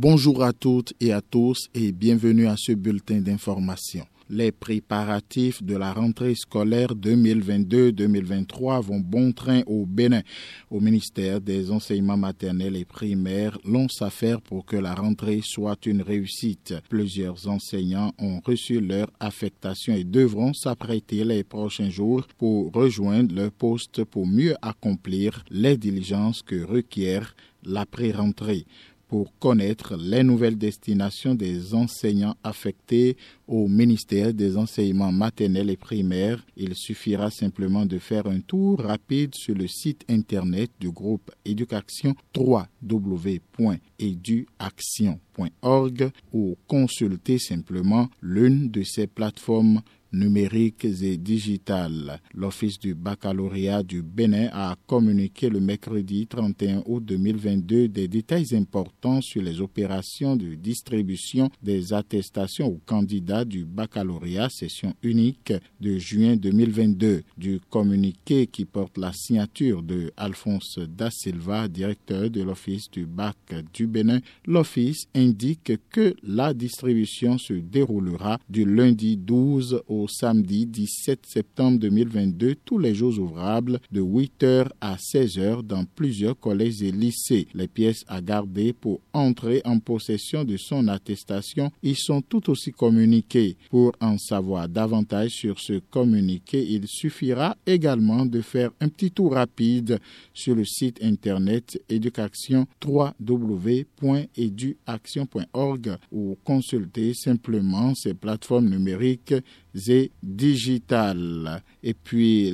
Bonjour à toutes et à tous et bienvenue à ce bulletin d'information. Les préparatifs de la rentrée scolaire 2022-2023 vont bon train au Bénin. Au ministère des enseignements maternels et primaires, l'on s'affaire pour que la rentrée soit une réussite. Plusieurs enseignants ont reçu leur affectation et devront s'apprêter les prochains jours pour rejoindre leur poste pour mieux accomplir les diligences que requiert la pré-rentrée. Pour connaître les nouvelles destinations des enseignants affectés au ministère des enseignements maternels et primaires, il suffira simplement de faire un tour rapide sur le site internet du groupe Éducation www.eduaction.org ou consulter simplement l'une de ces plateformes numériques et digitales. L'Office du baccalauréat du Bénin a communiqué le mercredi 31 août 2022 des détails importants sur les opérations de distribution des attestations aux candidats du baccalauréat session unique de juin 2022. Du communiqué qui porte la signature de Alphonse Da Silva, directeur de l'Office du bac du Bénin, l'Office indique que la distribution se déroulera du lundi 12 au samedi 17 septembre 2022, tous les jours ouvrables de 8h à 16h dans plusieurs collèges et lycées. Les pièces à garder pour entrer en possession de son attestation y sont tout aussi communiquées. Pour en savoir davantage sur ce communiqué, il suffira également de faire un petit tour rapide sur le site internet Éducation www.eduaction.org ou consulter simplement ces plateformes numériques et digitales. Et puis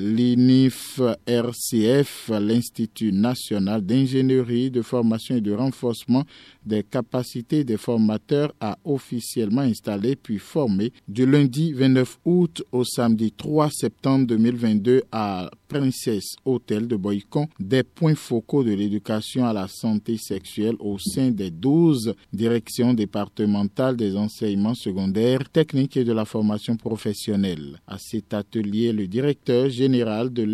l'INIF-RCF, l'Institut national d'ingénierie, de formation et de renforcement des capacités des formateurs, a officiellement installé puis formé du lundi 29 août au samedi 3 septembre 2022 à Princesse Hôtel de Boycon des points focaux de l'éducation à la santé sexuelle au sein des 12 directions départementales des enseignements secondaires, techniques et de la formation professionnelle. À cet atelier, le directeur général de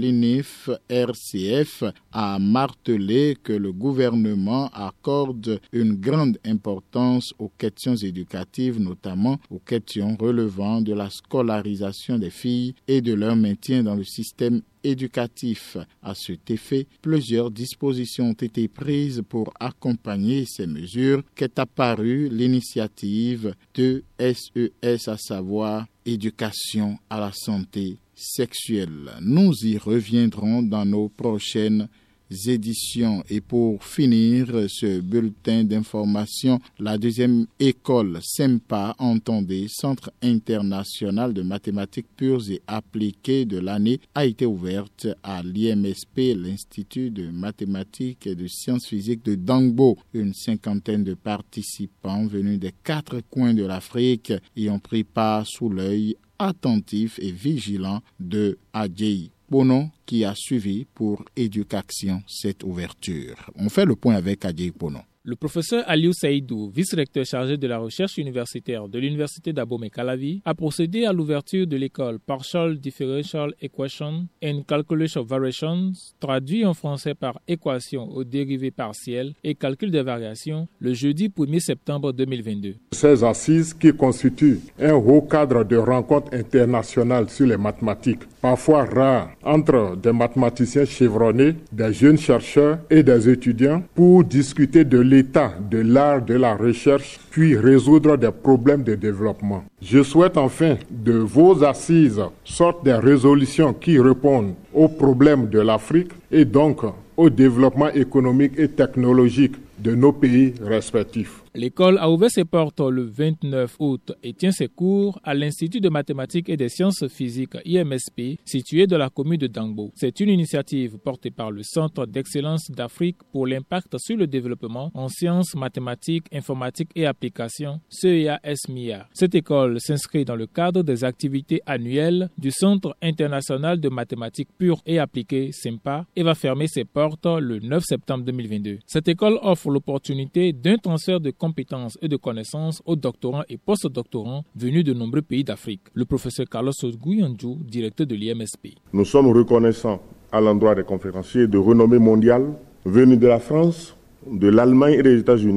l'INIF-RCF a martelé que le gouvernement accorde une grande importance aux questions éducatives, notamment aux questions relevant de la scolarisation des filles et de leur maintien dans le système éducatif. À cet effet, plusieurs dispositions ont été prises pour accompagner ces mesures qu'est apparue l'initiative de SES, à savoir Éducation à la santé sexuelle. Nous y reviendrons dans nos prochaines éditions. Et pour finir ce bulletin d'information, la deuxième école SEMPA, entendez Centre international de mathématiques pures et appliquées de l'année, a été ouverte à l'IMSP, l'Institut de mathématiques et de sciences physiques de Dangbo. Une cinquantaine de participants venus des 4 coins de l'Afrique y ont pris part sous l'œil attentif et vigilant de Adjei Pono, qui a suivi pour Éducation cette ouverture. On fait le point avec Adjei Pono. Le professeur Aliou Saïdou, vice-recteur chargé de la recherche universitaire de l'Université d'Abomey-Calavi, a procédé à l'ouverture de l'école Partial Differential Equation and Calculus of Variations, traduit en français par équation aux dérivées partielles et calcul des variations, le jeudi 1er septembre 2022. Ces assises qui constituent un haut cadre de rencontres internationales sur les mathématiques, parfois rares, entre des mathématiciens chevronnés, des jeunes chercheurs et des étudiants pour discuter de l'état de l'art de la recherche, puis résoudre des problèmes de développement. Je souhaite enfin de vos assises sortent des résolutions qui répondent aux problèmes de l'Afrique et donc au développement économique et technologique de nos pays respectifs. L'école a ouvert ses portes le 29 août et tient ses cours à l'Institut de mathématiques et des sciences physiques IMSP, situé dans la commune de Dangbo. C'est une initiative portée par le Centre d'excellence d'Afrique pour l'impact sur le développement en sciences, mathématiques, informatiques et applications, CEA-SMIA. Cette école s'inscrit dans le cadre des activités annuelles du Centre international de mathématiques pures et appliquées, SEMPA, et va fermer ses portes le 9 septembre 2022. Cette école offre l'opportunité d'un transfert de compétences et de connaissances aux doctorants et post-doctorants venus de nombreux pays d'Afrique. Le professeur Carlos Gouyanjou, directeur de l'IMSP. Nous sommes reconnaissants à l'endroit des conférenciers de renommée mondiale venus de la France, de l'Allemagne et des États-Unis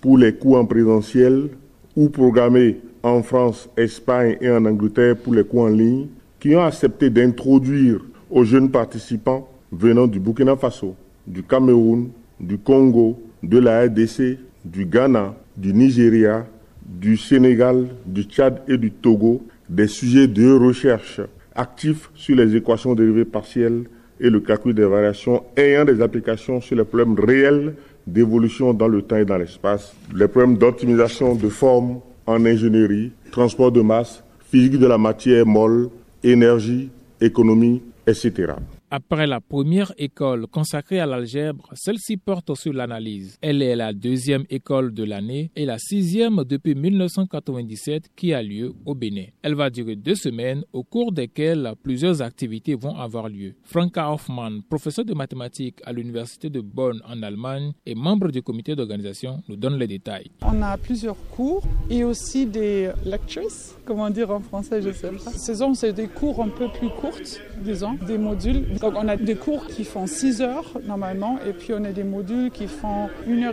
pour les cours en présentiel ou programmés en France, Espagne et en Angleterre pour les cours en ligne, qui ont accepté d'introduire aux jeunes participants venant du Burkina Faso, du Cameroun, du Congo, de la RDC, du Ghana, du Nigeria, du Sénégal, du Tchad et du Togo, des sujets de recherche actifs sur les équations dérivées partielles et le calcul des variations ayant des applications sur les problèmes réels d'évolution dans le temps et dans l'espace, les problèmes d'optimisation de forme en ingénierie, transport de masse, physique de la matière molle, énergie, économie, etc. Après la première école consacrée à l'algèbre, celle-ci porte sur l'analyse. Elle est la deuxième école de l'année et la sixième depuis 1997 qui a lieu au Bénin. Elle va durer 2 semaines au cours desquelles plusieurs activités vont avoir lieu. Franka Hoffmann, professeur de mathématiques à l'université de Bonn en Allemagne et membre du comité d'organisation, nous donne les détails. On a plusieurs cours et aussi des lectures, comment dire en français, je ne sais pas. C'est des cours un peu plus courtes, disons, des modules. Donc on a des cours qui font 6 heures normalement et puis on a des modules qui font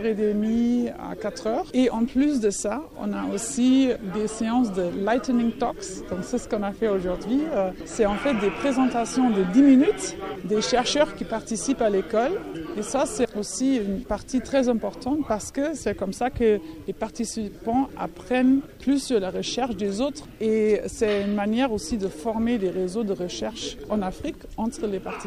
1h30 à 4 heures. Et en plus de ça, on a aussi des séances de lightning talks. Donc c'est ce qu'on a fait aujourd'hui. C'est en fait des présentations de 10 minutes des chercheurs qui participent à l'école. Et ça c'est aussi une partie très importante parce que c'est comme ça que les participants apprennent plus sur la recherche des autres. Et c'est une manière aussi de former des réseaux de recherche en Afrique entre les participants,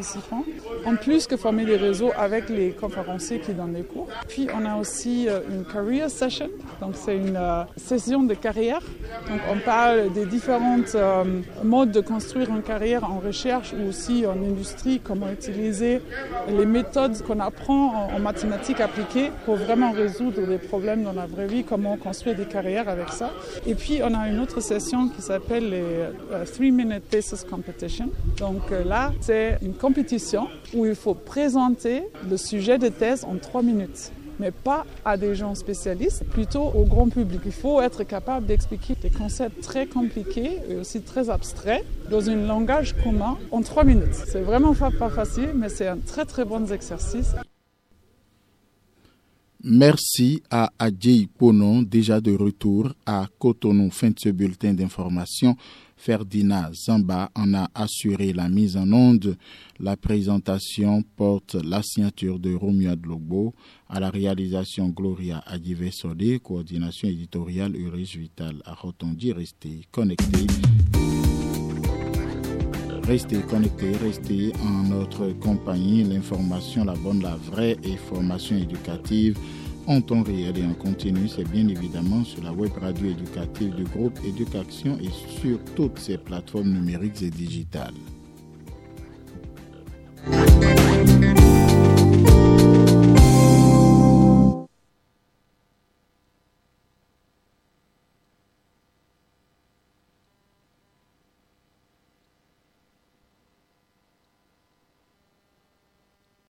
en plus que former des réseaux avec les conférenciers qui donnent les cours. Puis on a aussi une career session, donc c'est une session de carrière. Donc on parle des différentes modes de construire une carrière en recherche ou aussi en industrie, comment utiliser les méthodes qu'on apprend en mathématiques appliquées pour vraiment résoudre des problèmes dans la vraie vie, comment construire des carrières avec ça. Et puis on a une autre session qui s'appelle les 3-minute thesis competition. Donc là, c'est une compétition où il faut présenter le sujet de thèse en 3 minutes. Mais pas à des gens spécialistes, plutôt au grand public. Il faut être capable d'expliquer des concepts très compliqués et aussi très abstraits dans un langage commun en 3 minutes. C'est vraiment pas facile, mais c'est un très très bon exercice. Merci à Adjei Ponon, déjà de retour à Cotonou. Fin de ce bulletin d'information. Ferdinand Zamba en a assuré la mise en onde. La présentation porte la signature de Romeo Adlogbo, à la réalisation Gloria Adjivesode, coordination éditoriale Ulrich Vital à Rotondi. Restez connectés. Restez en notre compagnie. L'information, la bonne, la vraie et formation éducative en temps réel et en continu, c'est bien évidemment sur la web radio éducative du groupe Éducation et sur toutes ces plateformes numériques et digitales.